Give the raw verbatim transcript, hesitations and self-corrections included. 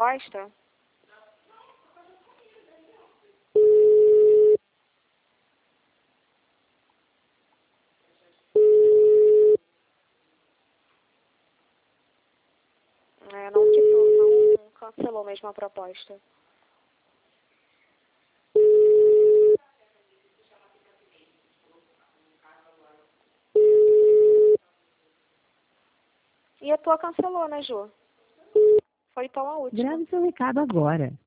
proposta? É, não quitou, não cancelou mesmo a proposta. E a tua cancelou, né, Ju? Foi então a última. Grave seu recado agora.